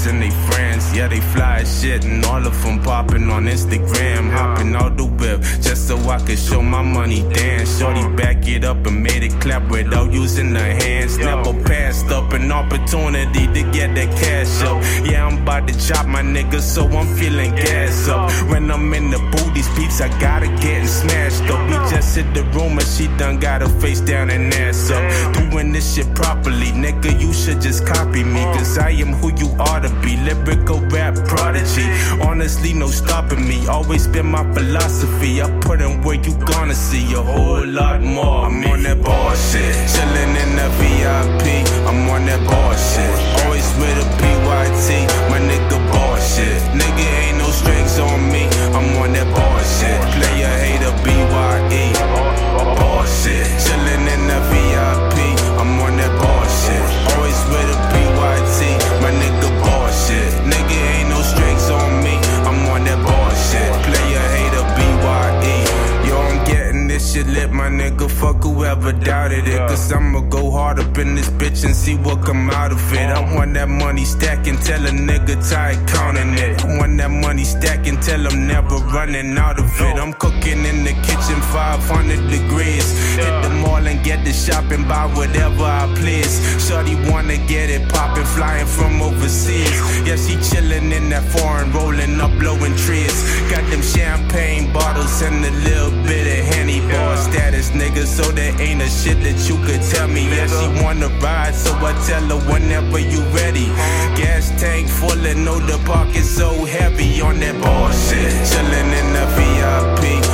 bitches and they friends. Yeah, they fly as shit and all of them popping on Instagram. Hopping out the whip just so I could show my money dance. Shorty back it up and made it clap without using her hands. Never passed up an opportunity to get that cash up. Yeah, I'm about to chop my niggas, so I'm feeling gas up. When I'm in the booth, these peeps I gotta get smashed up. We just hit the room and she done got her face down and ass up. Doing this shit properly, nigga, you should just copy me, cause I am who you ought to be. Lyrical rap prodigy, honestly no stopping me. Always been my philosophy, I put in where you gonna see a whole lot more. I'm on that bullshit, chillin' in the VIP, I'm on that bullshit. Always with a PYT, my nigga bullshit. Nigga ain't no strings on me, I'm on that bullshit. Player hater BYE, bullshit. Chillin' in the VIP, I'm on that bullshit. Always with a PYT, my nigga bullshit. Nigga ain't no strings on me, I'm on that bullshit. Player hater BYE. Yo, I'm getting this shit lit, my nigga. Fuck whoever doubted it, cause I'ma go hard up in this bitch and see what come out of it. I want that money stacking till a nigga tired counting it. I want that money stacking till I'm never running out of it. I'm cooking in the kitchen 500 degrees. Hit the mall and get the shopping, buy whatever I please. Shorty wanna get it poppin', flying from overseas. Yeah, she chillin' in that foreign, rolling up, blowing trees. Got them champagne bottles and a little bit of Henny. Bar status, nigga, so there ain't a shit that you could tell me. Yeah, she wanna ride, so I tell her whenever you ready. Gas tank full and know the pocket so heavy on that bullshit. Chillin' in the VIP,